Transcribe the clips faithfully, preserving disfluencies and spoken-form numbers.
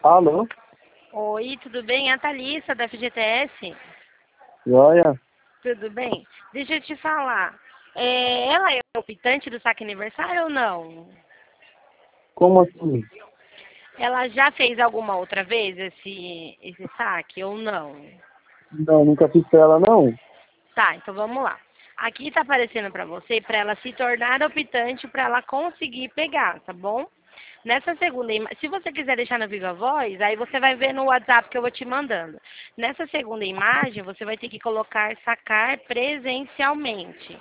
Alô? Oi, tudo bem? É a Thalissa, da F G T S. Joia? Tudo bem? Deixa eu te falar. É, ela é optante do saque aniversário ou não? Como assim? Ela já fez alguma outra vez esse, esse saque ou não? Não, nunca fiz pra ela, não. Tá, então vamos lá. Aqui tá aparecendo para você, para ela se tornar optante, para ela conseguir pegar, tá bom? Nessa segunda imagem, se você quiser deixar no Viva Voz, aí você vai ver no WhatsApp que eu vou te mandando. Nessa segunda imagem, você vai ter que colocar sacar presencialmente.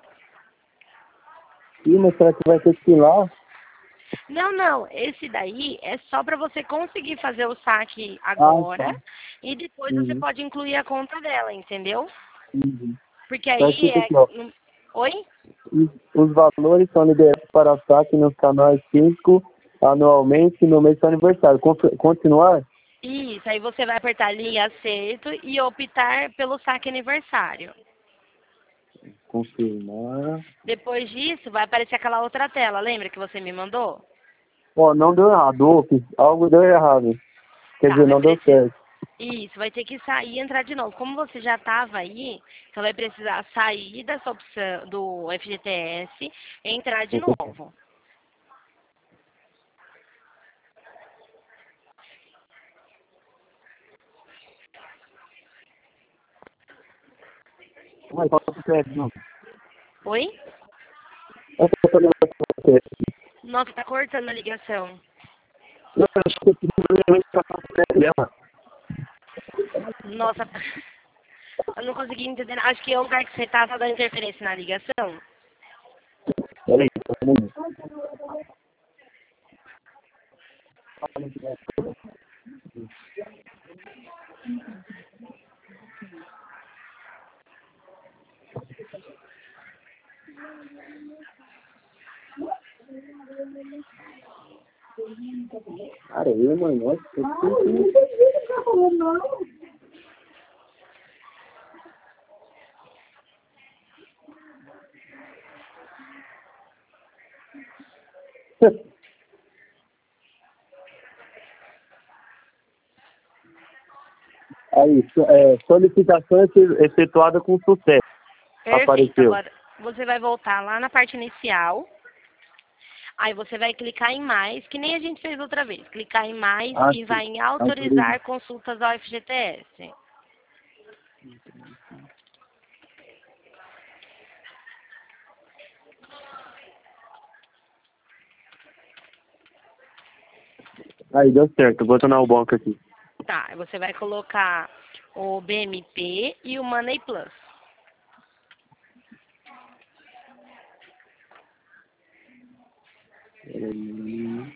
Ih, mas será que vai ter que ir lá? Não, não, esse daí é só para você conseguir fazer o saque Ah, tá. agora e depois você Uhum. pode incluir a conta dela, entendeu? Uhum. Porque Tá aí escrito é... aqui, ó. Oi? Os os valores são liberados para saque nos canais cinco anualmente no mês do seu aniversário. Con- Continuar? Isso, aí você vai apertar ali aceito e optar pelo saque aniversário. Confirmar. Depois disso, vai aparecer aquela outra tela, lembra que você me mandou? Ó, não deu errado. Ô, fiz- algo deu errado. Quer Tá, dizer, vai não deu precisar. certo. Isso, vai ter que sair e entrar de novo. Como você já estava aí, então vai precisar sair dessa opção do F G T S e entrar de novo. Mas qual que é? Não. Oi? Essa é a primeira. Nossa, tá cortando a ligação. Não, eu acho que eu primeiramente pra fazer dela. Nossa, eu não consegui entender. Acho que é o lugar que você tá, tá dando interferência na ligação. Peraí, todo mundo. Cara, eu, mano, nossa, eu tô... Aí, so- é, solicitação efe- efetuada com sucesso. Perfeito. Apareceu. Agora você vai voltar lá na parte inicial. Aí você vai clicar em mais, que nem a gente fez outra vez. Clicar em mais Ah, e sim. vai em Autoriza. autorizar consultas ao F G T S. Aí, deu certo. Vou tornar o banco aqui. Tá, aí você vai colocar o B M P e o Money Plus. Peraí.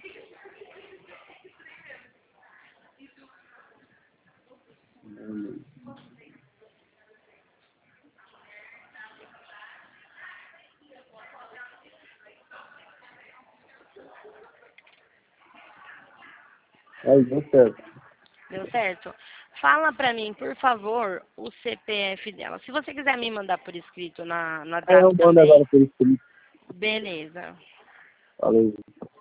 Aí, deu certo. Deu certo? Fala pra mim, por favor, o C P F dela. Se você quiser me mandar por escrito na, no Aí, eu WhatsApp mando também, agora por escrito. beleza. Falei.